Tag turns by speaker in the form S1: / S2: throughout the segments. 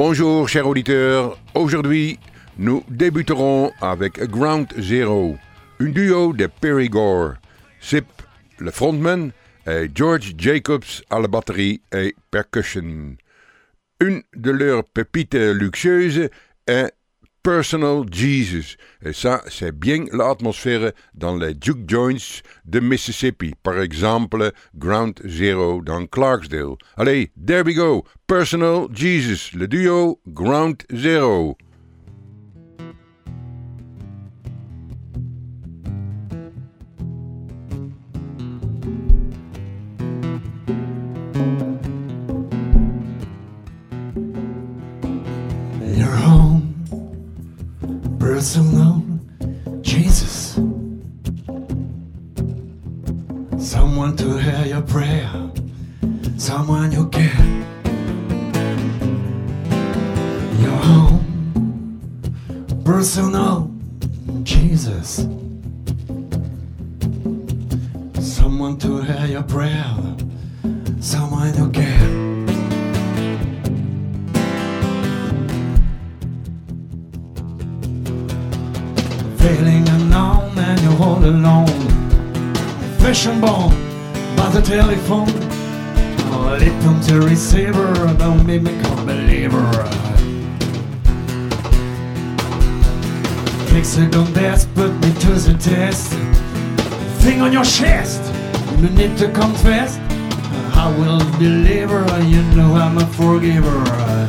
S1: Bonjour chers auditeurs, aujourd'hui nous débuterons avec Ground Zero, un duo de Périgord, Sip le frontman et George Jacobs à la batterie et percussion. Une de leurs pépites luxueuses est Personal Jesus, et ça c'est bien l'atmosphère dans les juke joints de Mississippi, par exemple Ground Zero dans Clarksdale. Allez, there we go, Personal Jesus, le duo Ground Zero.
S2: You're home. Personal Jesus, someone to hear your prayer, someone you care. You're home. Personal Jesus, someone to hear your prayer, someone you care. Feeling unknown and you're all alone, flesh and bone by the telephone. Oh, lip from the receiver, don't make me a believer. Hexagon death put me to the test. Thing on your chest, you need to confess. I will deliver, you know I'm a forgiver.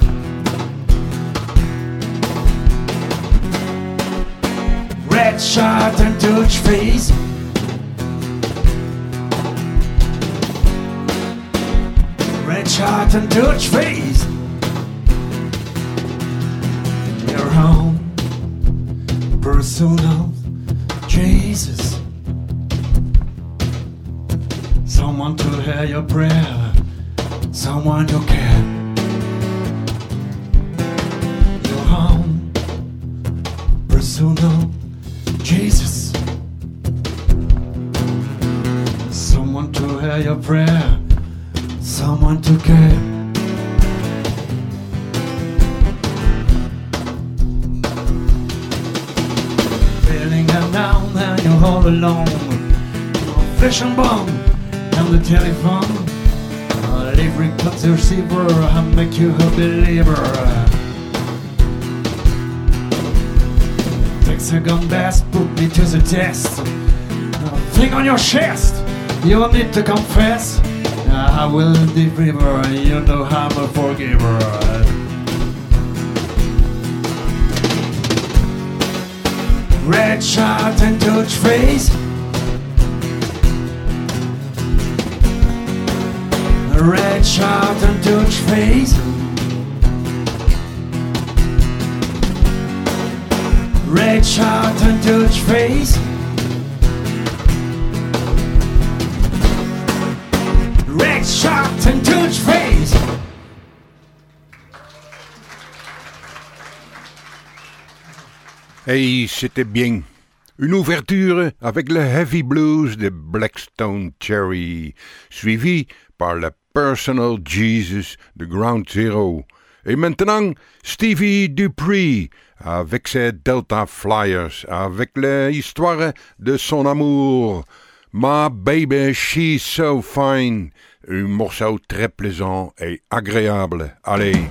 S2: Red shirt and touch face, red shirt and touch face. You're home, personal Jesus, someone to hear your prayer, someone to care. You're home, personal Jesus, someone to hear your prayer, someone to care. Feeling down and you're all alone, flesh and bone on the telephone. Every cut the receiver, I make you a believer. Hexagon bass put me to the test. Thing on your chest, you need to confess. I will deliver, you know I'm a forgiver. Red shirt and touch face, red shirt and touch face. Red shirt and touch face, red shirt and touch face.
S1: Hey, c'était bien. Une ouverture avec le heavy blues de Blackstone Cherry, suivi par le Personal Jesus de Ground Zero. Et maintenant, Stevie Dupree avec ses Delta Flyers, avec l'histoire de son amour. My baby, she's so fine. Un morceau très plaisant et agréable. Allez.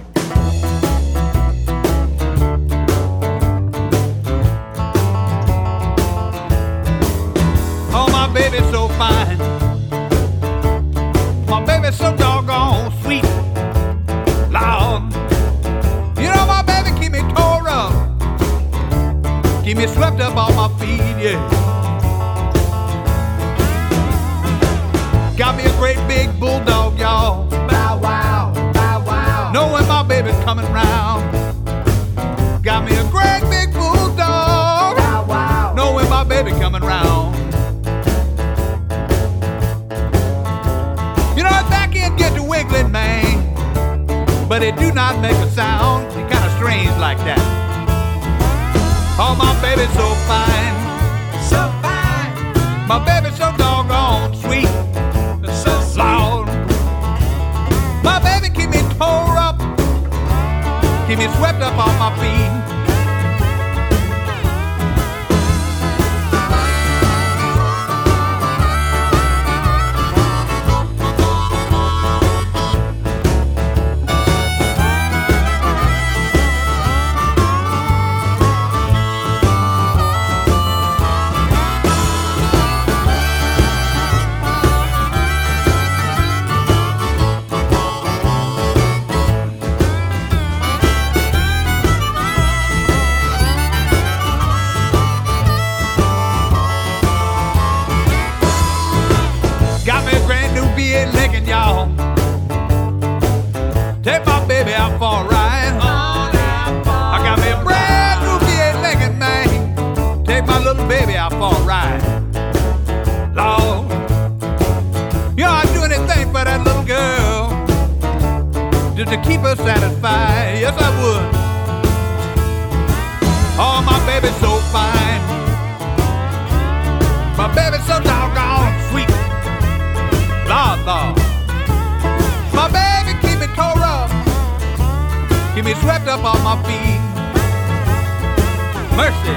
S3: Oh, my baby's so fine. My baby's so doggone sweet. Loud. You know my baby keep me tore up, keep me swept up on my feet, yeah. Got me a great big bulldog, y'all. Bow wow, bow wow. Know when my baby's coming round. Got me a great big bulldog. Bow wow. Know when my baby coming round. You know his back end get to wiggling, man, but it do not make a sound. It kind of strange like that. Oh, my baby's so fine, so fine. My baby's so doggone sweet, so loud. My baby keep me tore up, keep me swept up off my feet. Take my baby out for a ride. I got me a brand new V8 Lincoln, man. Take my little baby out for a ride. Lord, you know I'd do anything for that little girl, just to keep her satisfied. Yes, I would. Oh, my baby's so fine. My baby's so doggone sweet. Lord, Lord. My baby keep me tore up, keep me swept up on my feet. Mercy.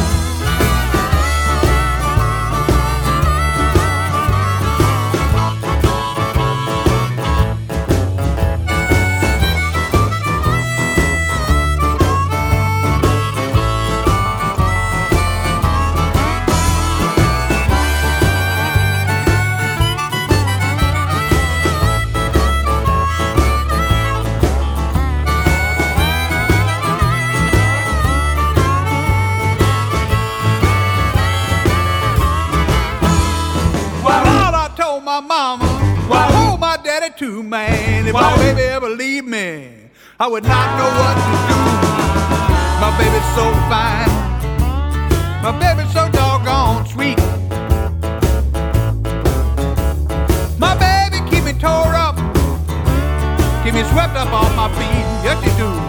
S3: Too, man. If my baby ever leave me, I would not know what to do. My baby's so fine, my baby's so doggone sweet. My baby keep me tore up, keep me swept up off my feet. Yes, she do.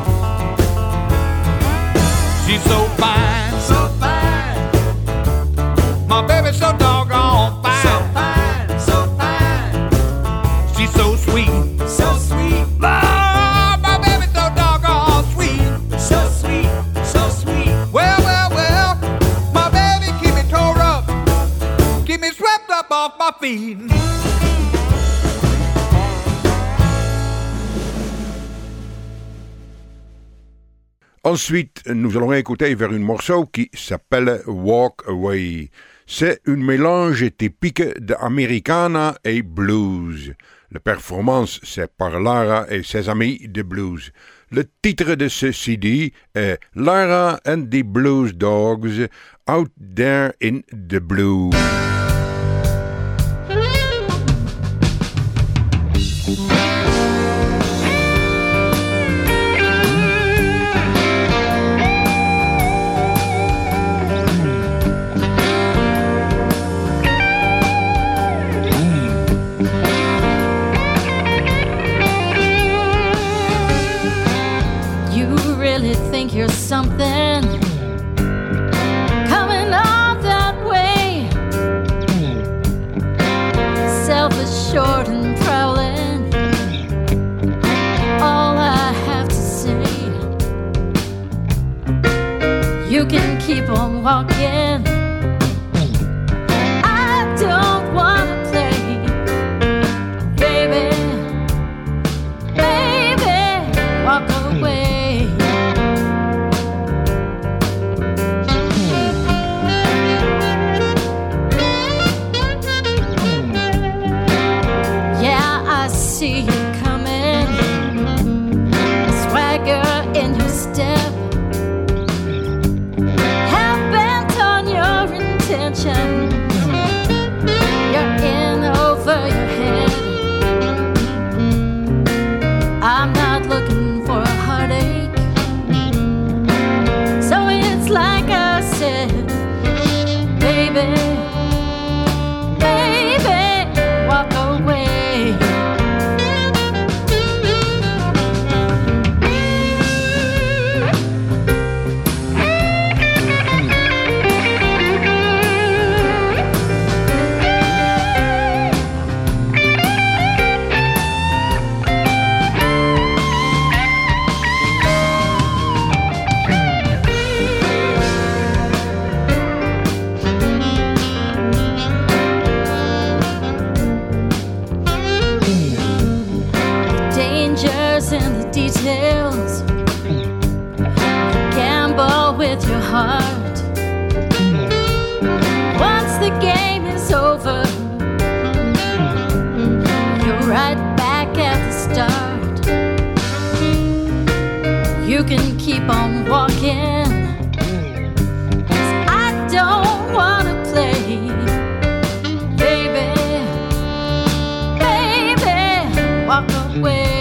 S3: She's so fine, so fine. My baby's so doggone fine. So fine, so fine. She's so sweet, so sweet. Lord, my baby's so doggone sweet, so sweet, so sweet. Well, well, well, my baby keep me tore up, keep me swept up off my feet.
S1: Ensuite, nous allons écouter vers un morceau qui s'appelle Walk Away. C'est un mélange typique d'Americana et blues. La performance, c'est par Lara et ses amis de blues. Le titre de ce CD est Lara and the Blues Dogs Out There in the Blue.
S4: You're something coming on that way, self-assured and prowling. All I have to say, you can keep on walking. I don't wanna play, baby, baby, walk away. See you coming, swagger in your step, hell-bent on your intention. You're in over your head. I'm not looking for a heartache, so it's like I said, baby, baby, walk away. what's in the details. Gamble with your heart. Once the game is over, you're right back at the start. You can keep on walking, 'cause I don't wanna play. Baby, baby, walk away.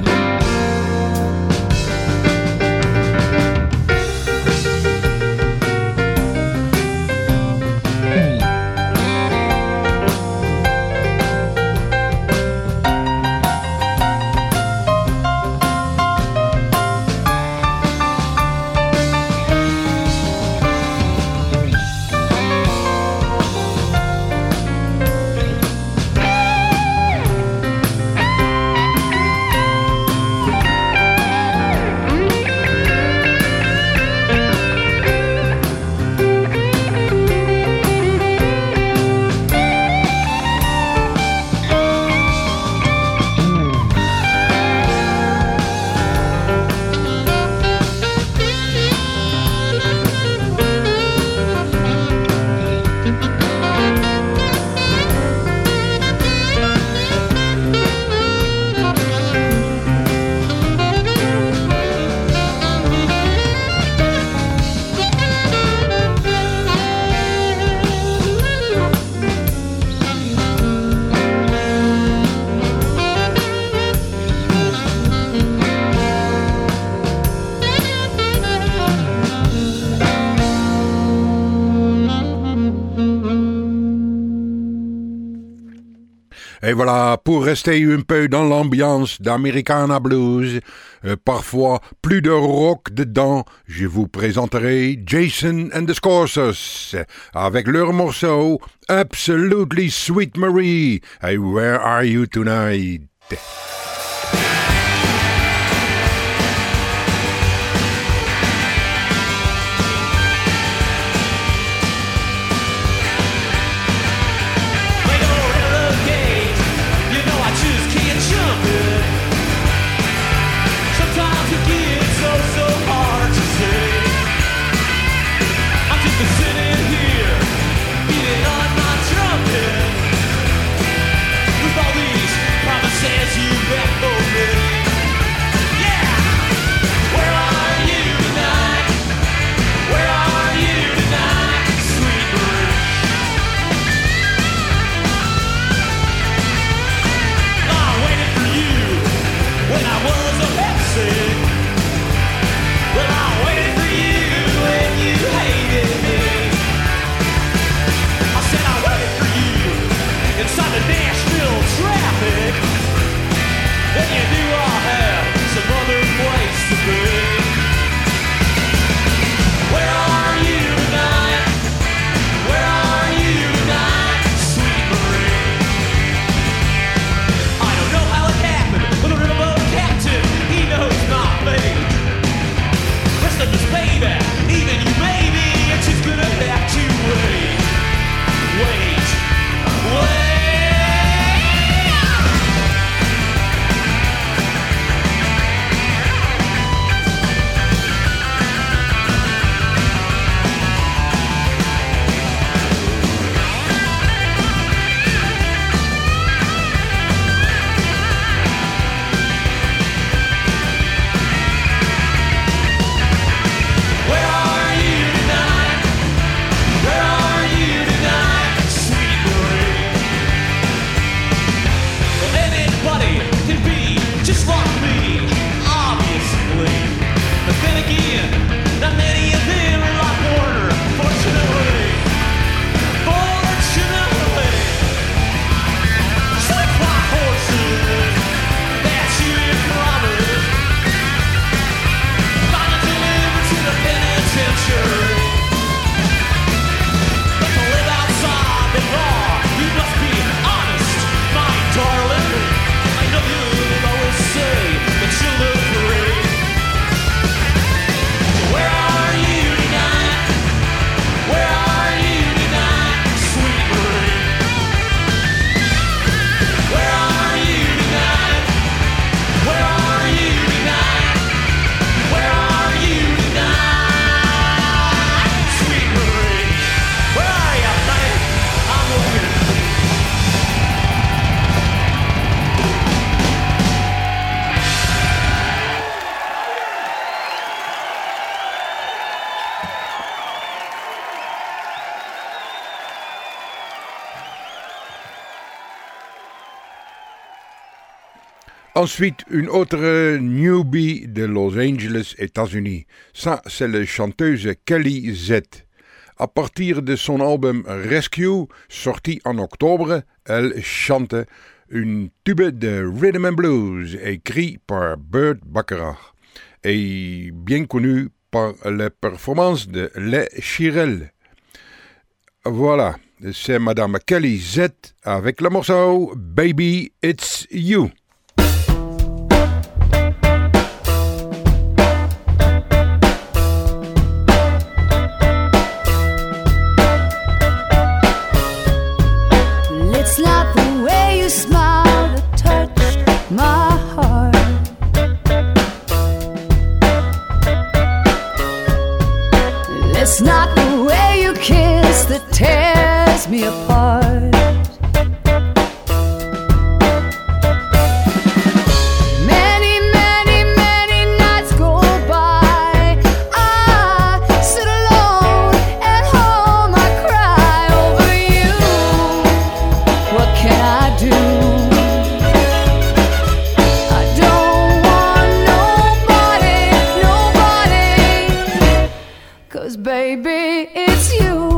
S1: Et voilà, pour rester un peu dans l'ambiance d'Americana Blues, parfois plus de rock dedans, je vous présenterai Jason and the Scorsos avec leur morceau Absolutely Sweet Marie. Hey, where are you tonight?
S5: Says you bet
S1: Ensuite, une autre newbie de Los Angeles, États-Unis. Ça, c'est la chanteuse Kelly Z. À partir de son album Rescue, sorti en octobre, elle chante une tube de rhythm and blues écrit par Burt Bacharach et bien connu par la performance de Les Chirel. Voilà, c'est Madame Kelly Z avec le morceau Baby It's You.
S5: It's not the way you smile that touched my heart. It's not the way you kiss that tears me apart. Many, many, many nights go by. I sit alone at home, I cry over you. What can I do? I don't want nobody, 'cause baby, it's you.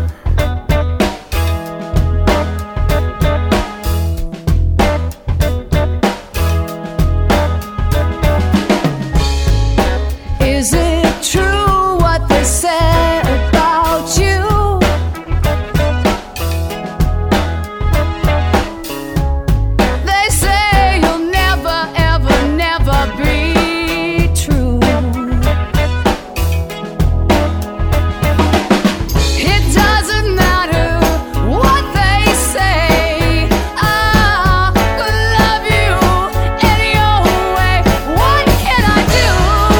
S5: Is it true what they say about you? They say you'll never, ever, never be true. It doesn't matter what they say. I could love you any old way. What can I do?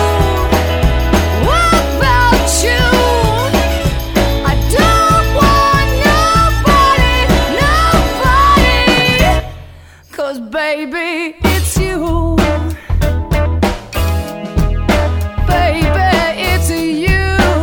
S5: What about you? I don't want nobody, 'cause baby, it's you. Baby, it's you.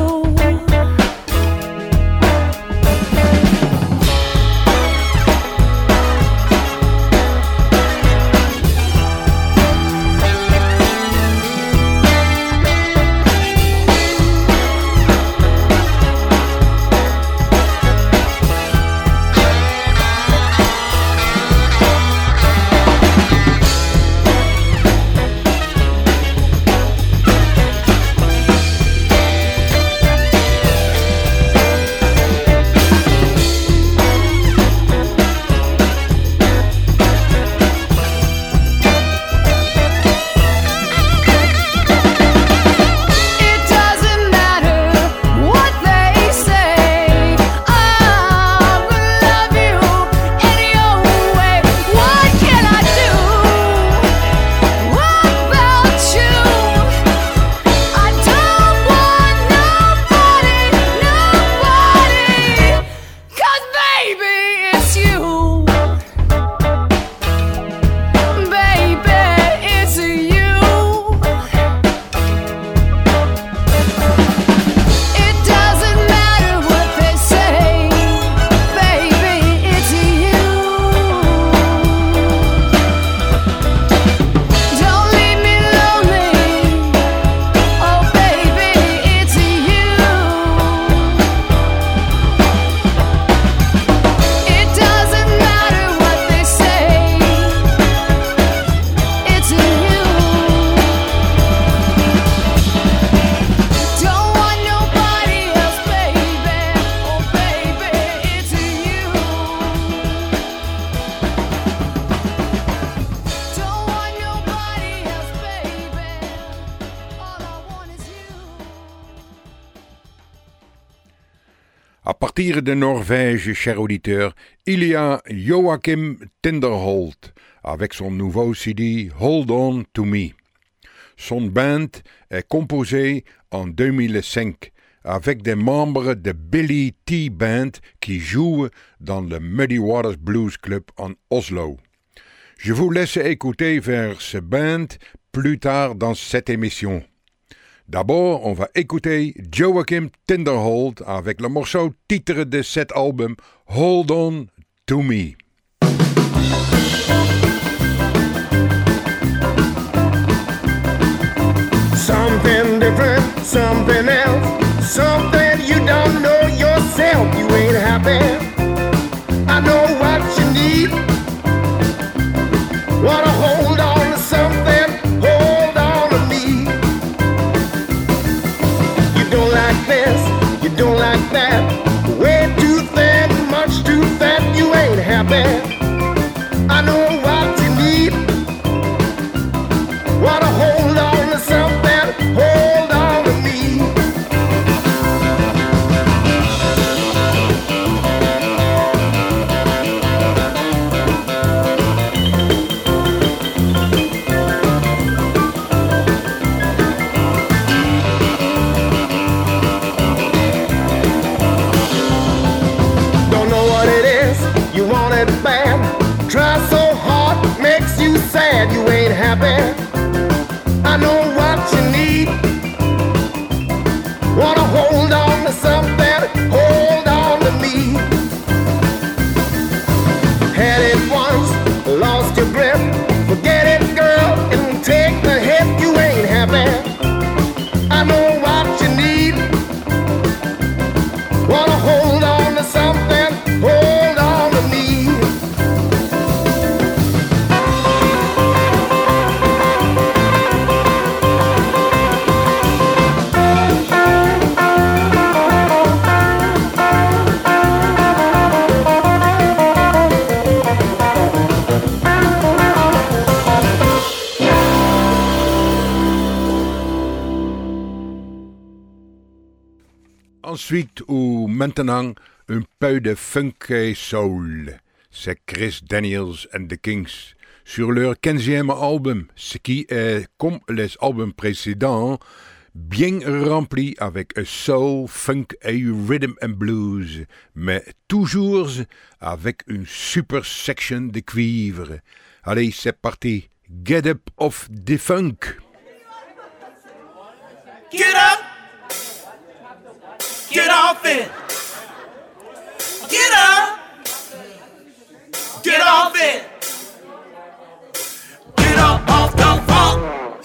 S5: It doesn't matter what they say. I will love you any old way. What can I do? What about you? I don't want nobody, 'cause baby, it's you. Baby, it's you. It doesn't matter what they say, baby, it's you. Don't leave me lonely, oh baby, it's you. It doesn't matter what they say, it's you. Don't want nobody else, baby. Oh, baby, it's you. Don't want nobody else, baby. All I want is you.
S1: À partir de Norvège, cher auditeur, il y a Joachim Tinderholt avec son nouveau CD Hold On To Me. Son band est composé en 2005 avec des membres de Billy T Band qui jouent dans le Muddy Waters Blues Club en Oslo. Je vous laisse écouter vers ce band plus tard dans cette émission. D'abord, on va écouter Joachim Tinderholt avec le morceau titre de cet album Hold On To Me.
S6: something else, something you don't know yourself. You ain't happy. I know what you need. Wanna hold on to something, hold on to me. You don't like this, you don't like that. Way too thin, much too fat. You ain't happy. I know what you need. Wanna hold on to something, hold on to me. Don't know what it is, you want it bad. Try so hard, makes you sad. You ain't happy. I know what you need. Wanna hold on to something, hold on to me. Had it once, lost your grip. Forget it, girl, and take the hit. You ain't happy. I know what you need. Wanna hold on to something, hold on to me.
S1: Ensuite, ou maintenant, un peu de funk et soul. C'est Chris Daniels and the Kings sur leur 15e album, ce qui est, comme les albums précédents, bien rempli avec soul, funk et rhythm and blues, mais toujours avec une super section de cuivre. Allez, c'est parti. Get up off the funk.
S7: Get up! Get off it! Get up! Get off it! Get up off the funk!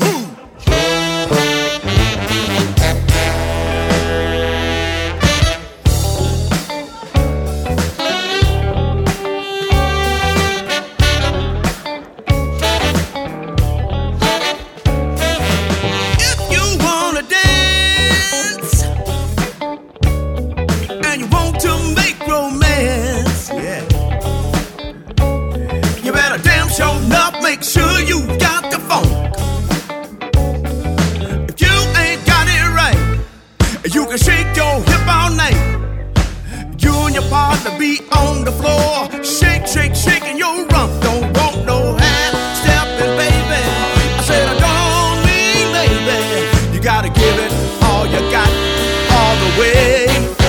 S7: If you wanna dance and you want to make romance, yeah, you better damn sure enough make sure you got the funk. If you ain't got it right, you can shake your hip all night. You and your partner be on the floor, shake, shake, shaking your rump. Don't want no half stepping, baby. I said I don't mean baby. You gotta give it all you got, all the way.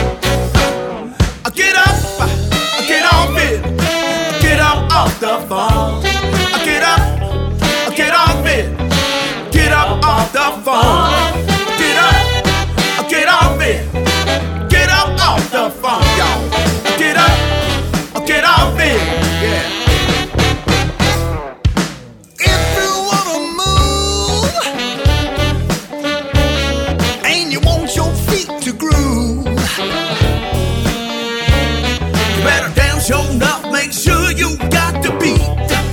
S7: Get up, get off it, get up off the phone. Get up, get off it, get up off the phone. Get up, get off it, get up off the phone, y'all. Get up, get off it, yeah. If you wanna move and you want your feet to groove, you better damn sure enough make sure you got the beat.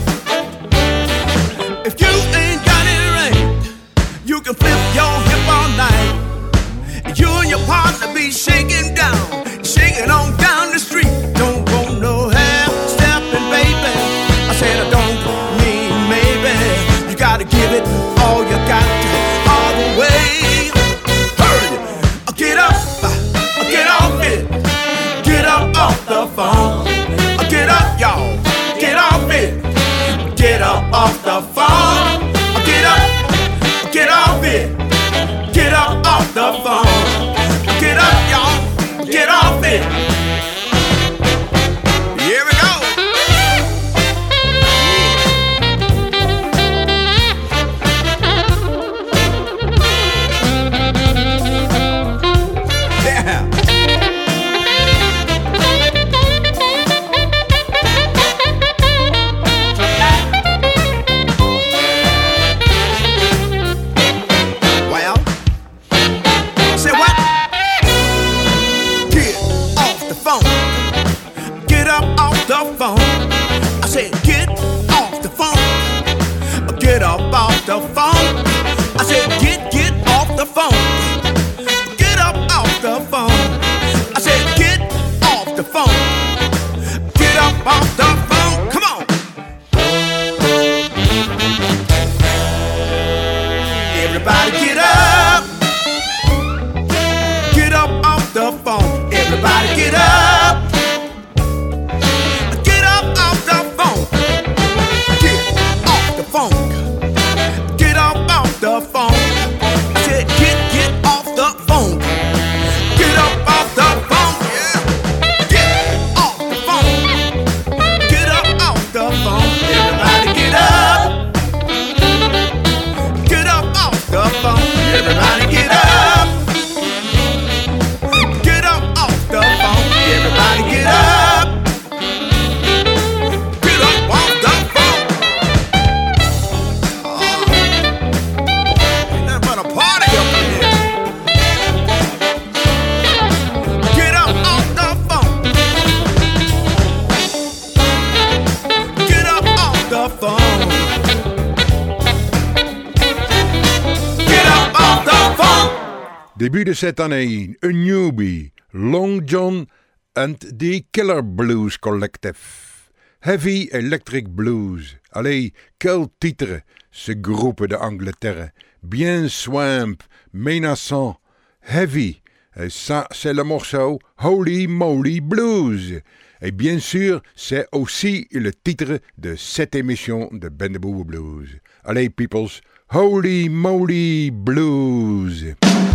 S7: If you ain't got it right, you can flip your hip all night. You and your partner be shaking down, shaking on down the street. Don't want no half stepping, baby. I said I don't mean maybe. You gotta give it all you got, all the way. Hurry, get up, get off it. Get up off the phone. Get up, y'all. Get off it. Get up off the phone. Get up. Get off it. Get up off the phone. Get up, y'all. Get off it. Here we go. Yeah. Well, phone. I said, get off the phone. Get up off the phone. I said, get off the phone. Get up off the phone. Come on. Everybody get up. Get up off the phone. Everybody get up. Get up off the phone. Get off the phone. Get up off the phone. I said get off the phone. Get up off the phone. Yeah. Get off the phone. Get up off the phone. Everybody get up. Get up off the phone. Everybody get up. Get up off the phone. Everybody get up. Get up off the phone. Ain't nothing but a party up in here. Get up off the phone. Get up off the phone. Get up off the phone.
S1: Début de cette année, A Newbie, Long John and the Killer Blues Collective. Heavy Electric Blues. Allez, quel titre, ce groupe de Angleterre. Bien swamp, menaçant, heavy. Et ça, c'est le morceau Holy Moly Blues. Et bien sûr, c'est aussi le titre de cette émission de Bendable Blues. Allez, peoples, Holy Moly Blues.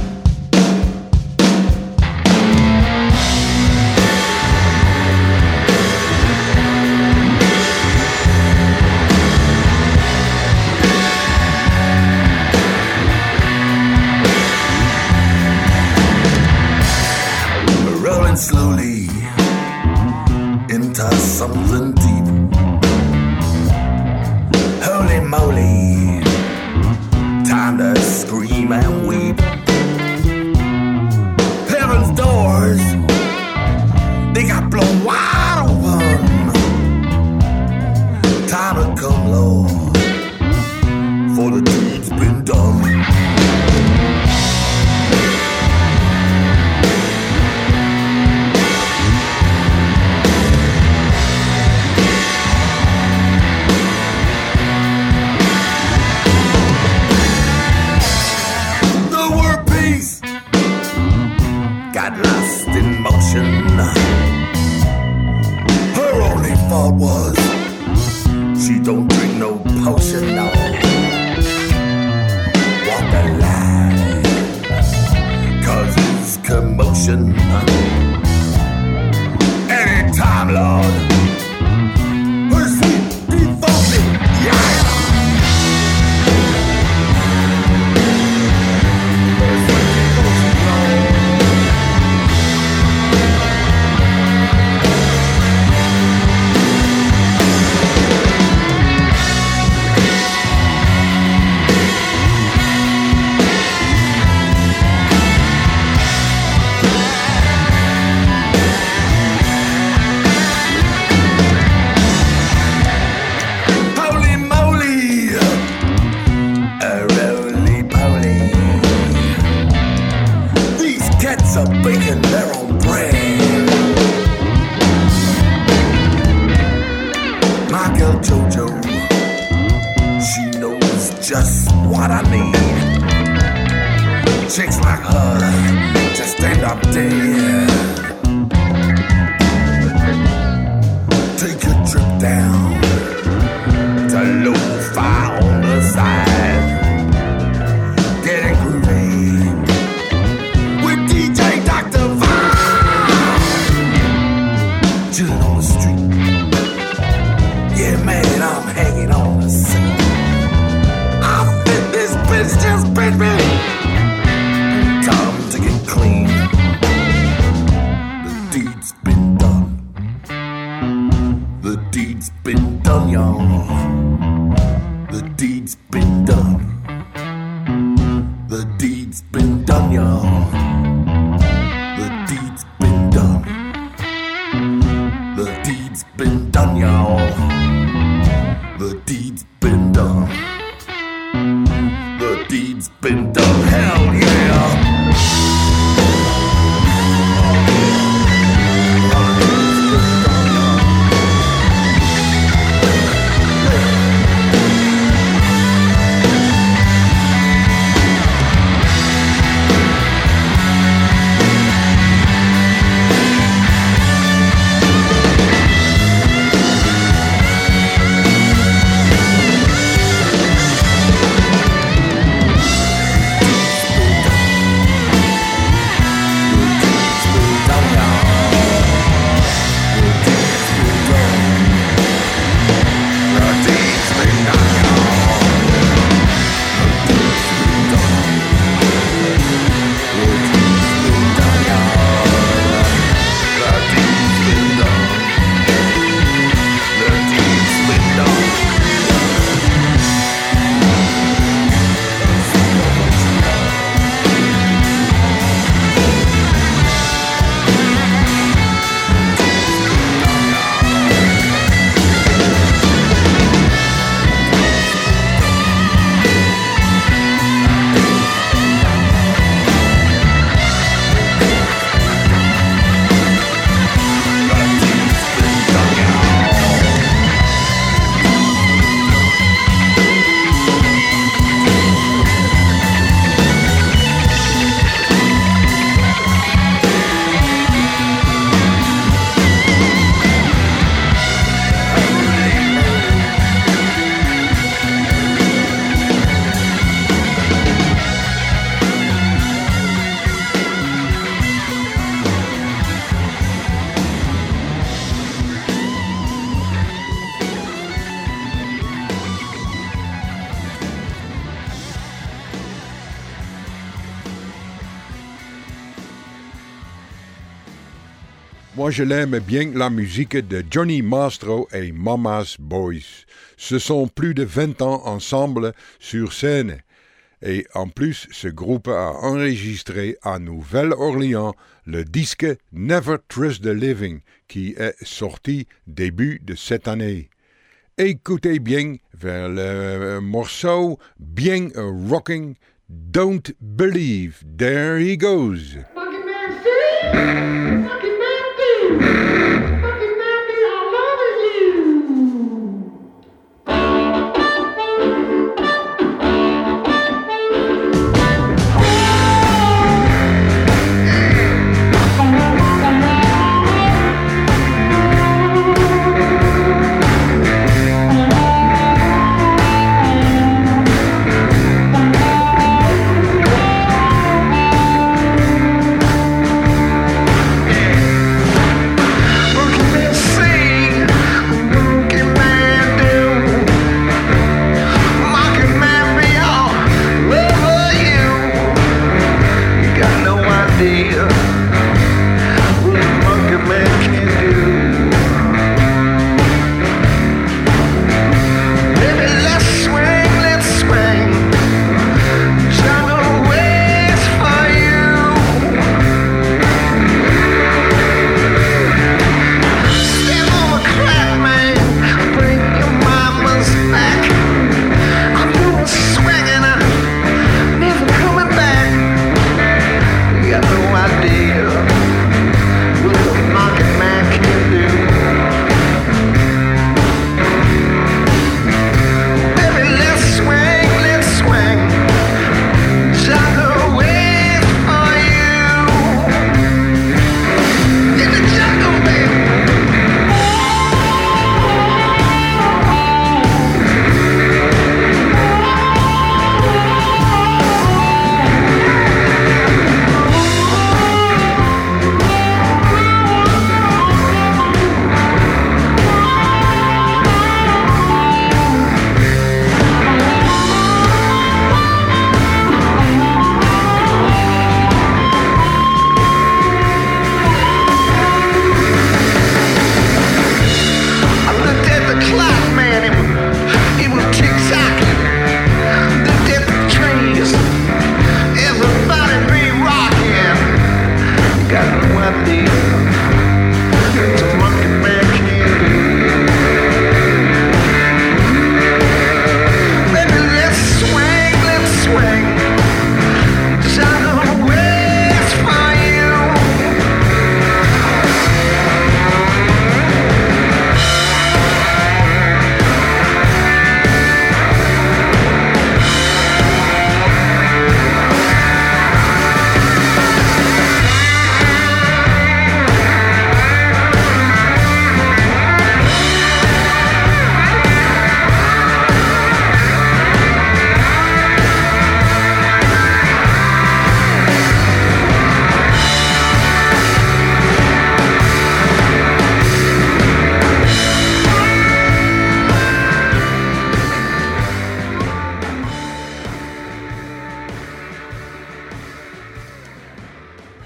S8: Rolling slowly into something deep. Holy moly, time to scream and weep. Heaven's doors, they got blown wide open. Time to come, Lord, for the deed's been done. Got lost in motion. Her only fault was she don't drink no potion, no. Walk the line, cause it's commotion. Anytime, Lord, her sweet defaulting, yeah. Are baking their own bread. My girl Jojo, she knows just what I need. Chicks like her just end up dead. Take a trip down to Lo-Fi on the side. Getting groovy. DJ Dr. Vine, chillin' on the street. Yeah, man, I'm hanging on the scene. I fit this bitch, just bit me. Time to get clean. The deed's been done. The deed's been done, y'all. The deed's been done. The deed's been done, y'all. The deed's been done. The deed's been done, y'all. The deed's been done. deed's been done. Hell yeah!
S1: Moi, je l'aime bien la musique de Johnny Mastro et Mama's Boys. Ce sont plus de 20 ans ensemble sur scène. Et en plus, ce groupe a enregistré à Nouvelle-Orléans le disque Never Trust the Living qui est sorti début de cette année. Écoutez bien vers le morceau bien rocking Don't Believe. There he goes.
S9: Fucking man, see? Fucking man, do? Fucking man, do? I love you.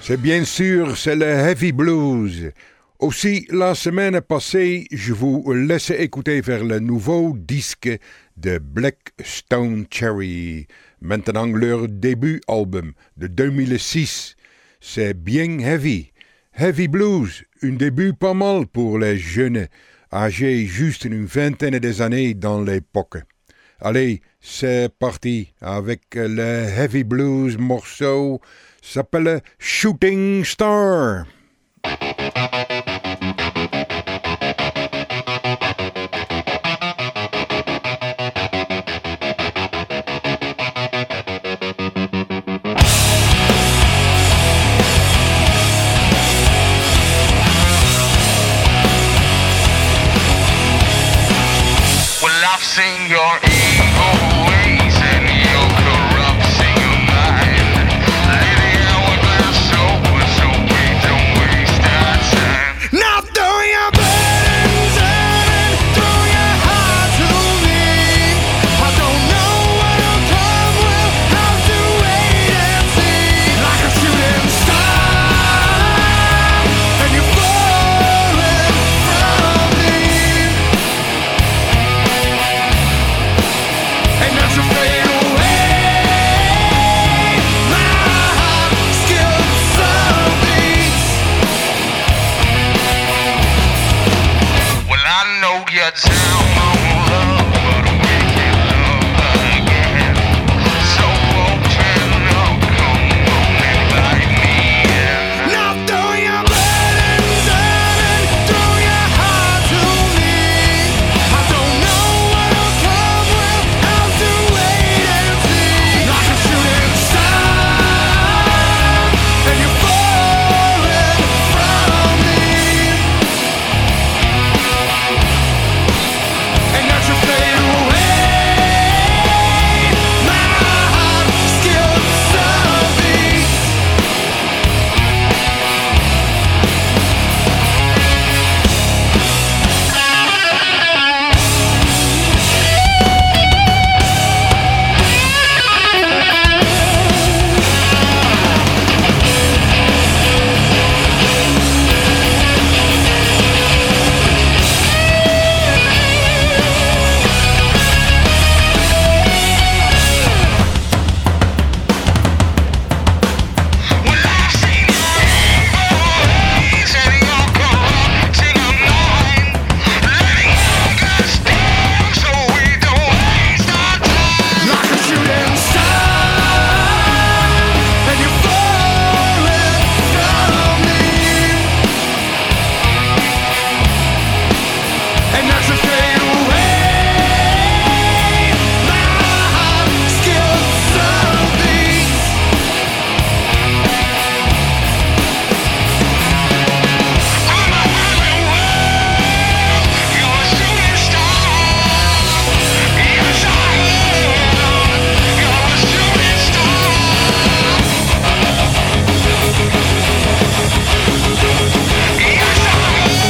S1: C'est bien sûr, c'est le heavy blues. Aussi, la semaine passée, je vous laissais écouter vers le nouveau disque de Black Stone Cherry, maintenant leur début album de 2006. C'est bien heavy. Heavy blues, un début pas mal pour les jeunes, âgés juste une vingtaine d'années dans l'époque. Allez, c'est parti avec le heavy blues morceau s'appelle Shooting Star.
S10: I've seen your evil ways and your corrupting your mind. Lay the hourglass open so we don't waste our time. Now throw your burdens and throw your heart to me. I don't know what'll come, we'll have to wait and see. Like a shooting star, and you're falling from me. And as you fade away, my heart skips some beats. Well, I know you're down on love, but we can love again. So open up, come on, invite me in. Now throw your burdens and throw your heart to me. I don't know what'll come, we'll have to wait and see. Like a shooting star, and you're falling from me. And as you fade away, my heart skips some beats. Well, I've seen your evil ways and your corrupting your mind. Letting us down so we don't waste our time. Like a shooting star, and you're falling from me. And as you fade away, my heart skips some beats. I'm a wandering world, you're a shooting star. Yes, I am. You're a shooting star. Yes, I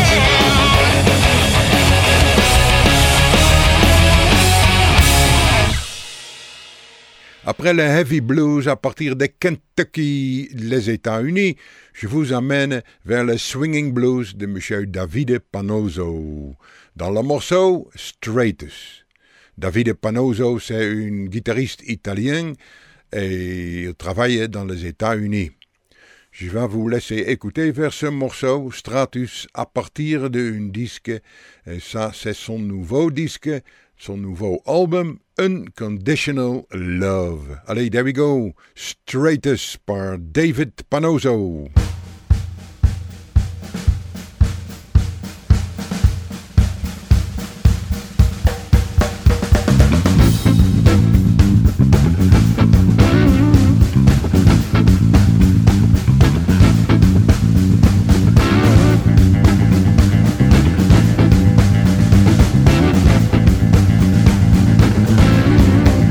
S10: am.
S1: Après le heavy blues à partir de Kentucky, les États-Unis, je vous amène vers le swinging blues de M. Davide Panoso, dans le morceau Stratus. Davide Panoso, c'est un guitariste italien et il travaille dans les États-Unis. Je vais vous laisser écouter vers ce morceau Stratus à partir d'un disque, et ça c'est son nouveau disque, son nouveau album Unconditional Love. Allez, there we go, Stratus par David Panoso.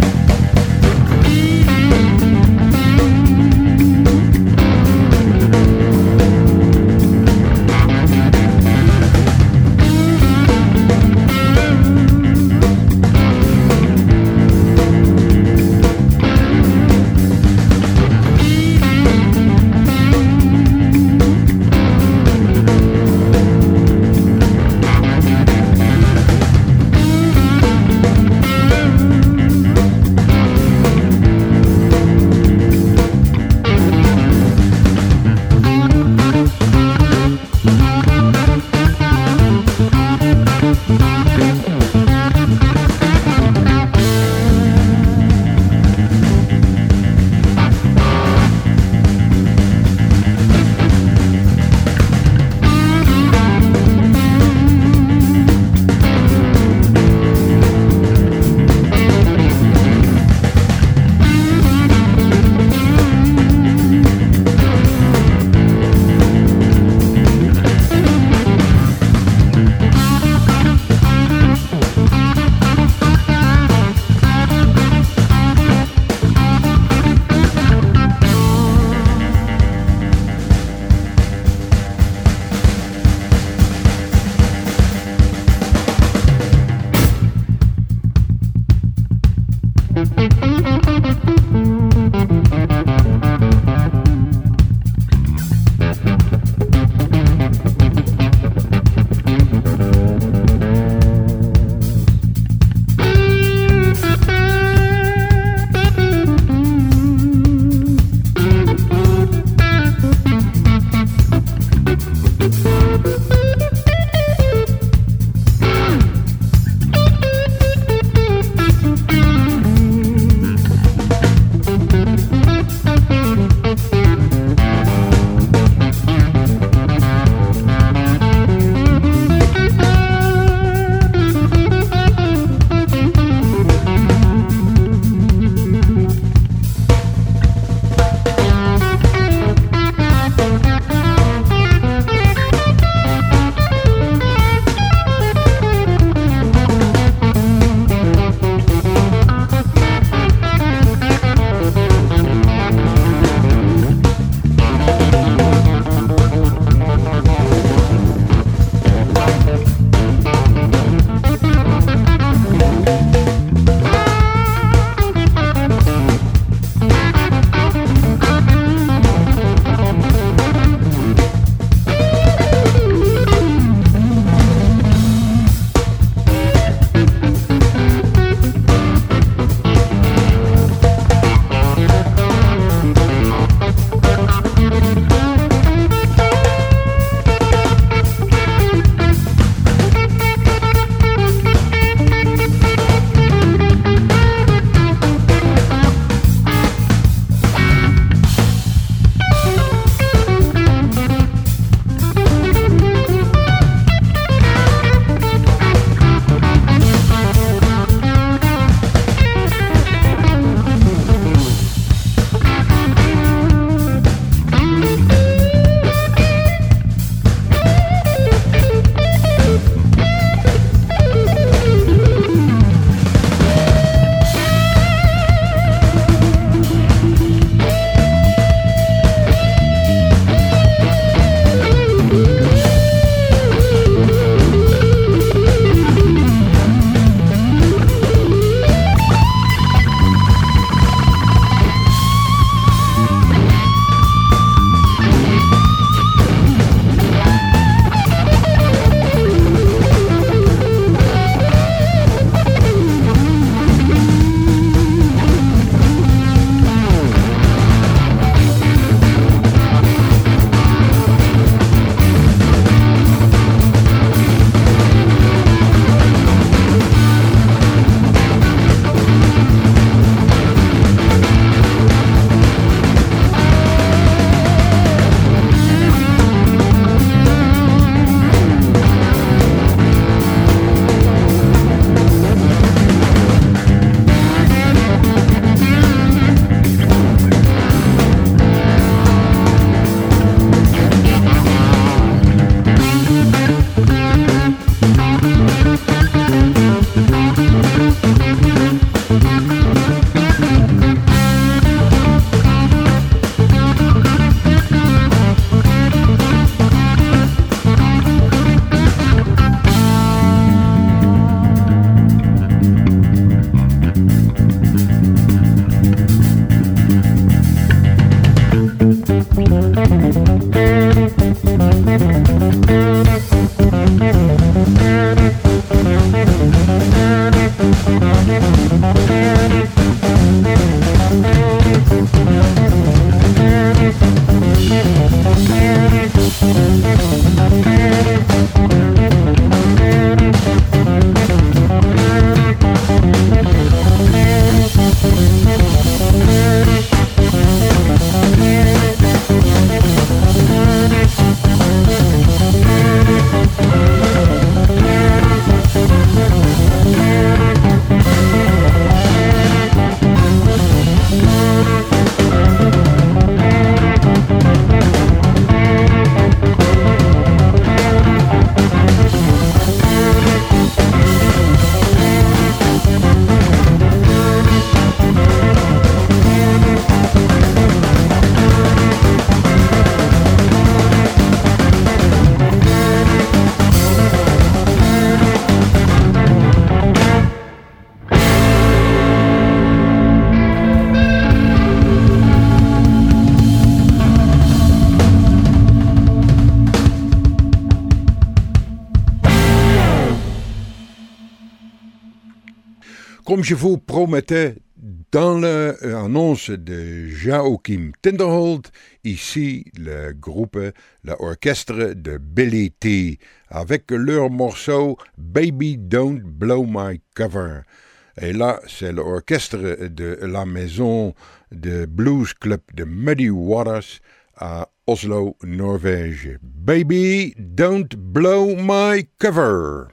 S10: Well,
S1: Comme je vous promettais dans l'annonce de Joachim Tinderholt, ici le groupe, l'orchestre de Billy T, avec leur morceau Baby Don't Blow My Cover. Et là, c'est l'orchestre de la maison de Blues Club de Muddy Waters à Oslo, Norvège. Baby Don't Blow My Cover.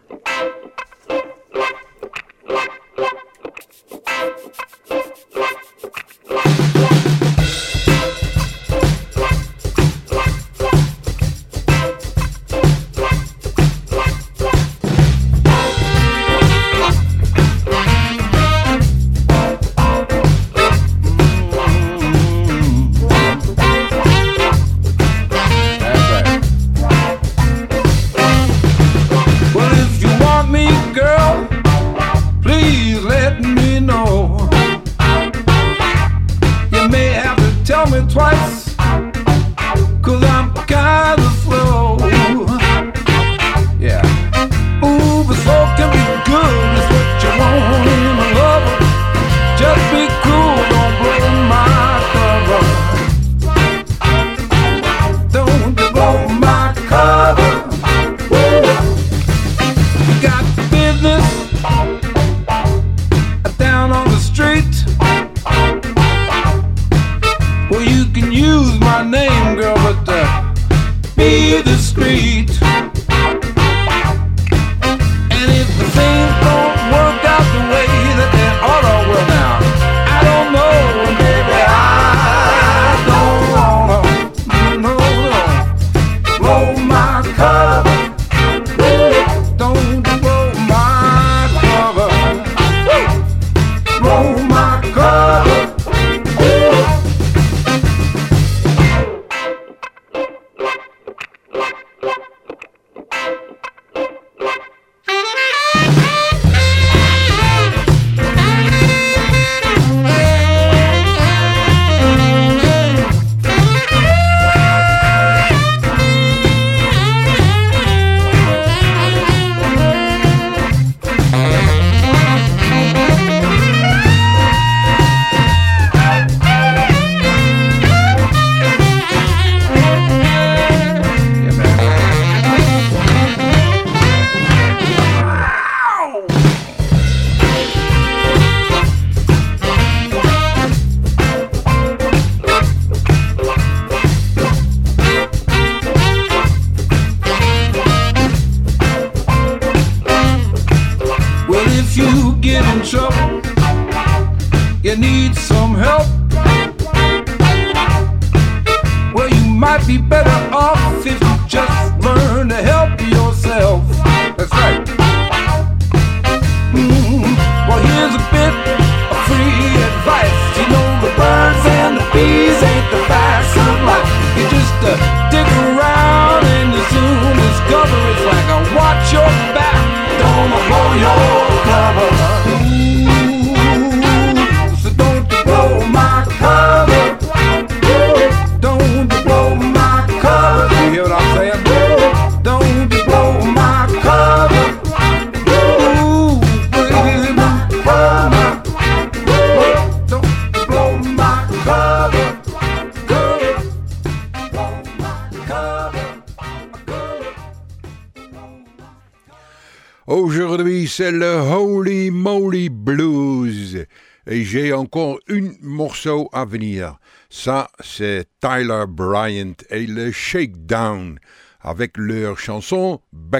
S1: Aujourd'hui, c'est le Holy Moly Blues. Et j'ai encore un morceau à venir. Ça, c'est Tyler Bryant et le Shakedown avec leur chanson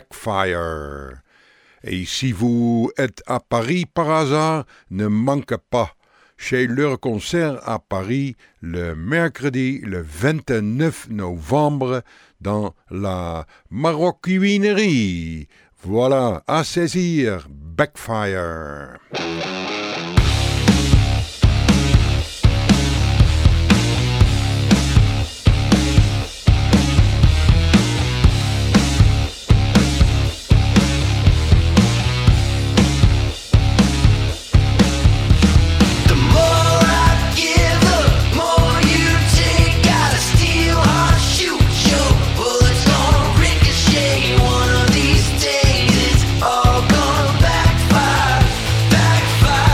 S1: Backfire. Et si vous êtes à Paris par hasard, ne manquez pas chez leur concert à Paris le mercredi le 29 novembre dans la Maroquinerie. Voilà, à saisir, Backfire.
S11: One of these days it's all gonna backfire, backfire.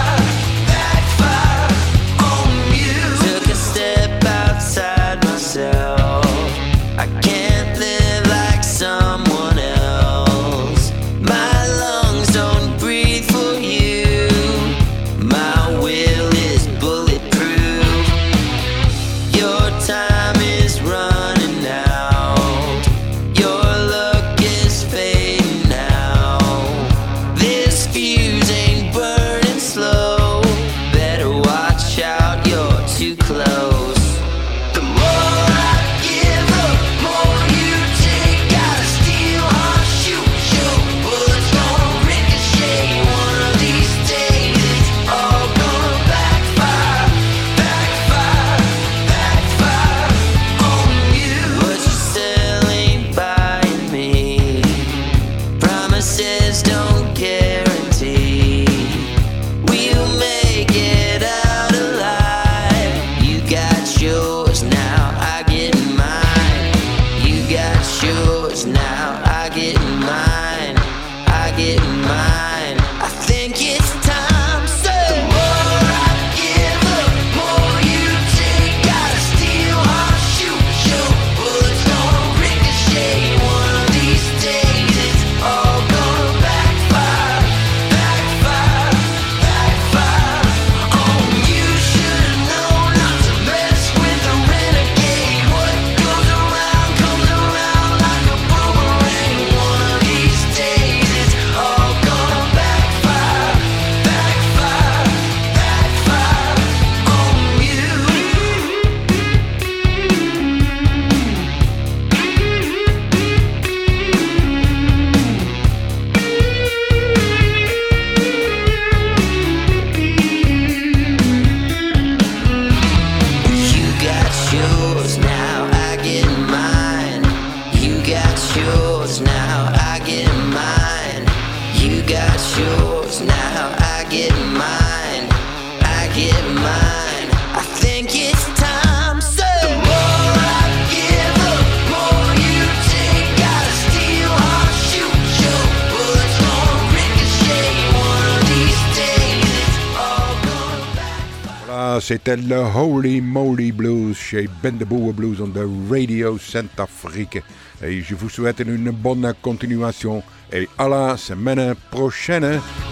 S1: c'était le Holy Moly Blues chez Bendeboa Blues on the Radio Centrafrique. Et je vous souhaite une bonne continuation et à la semaine prochaine.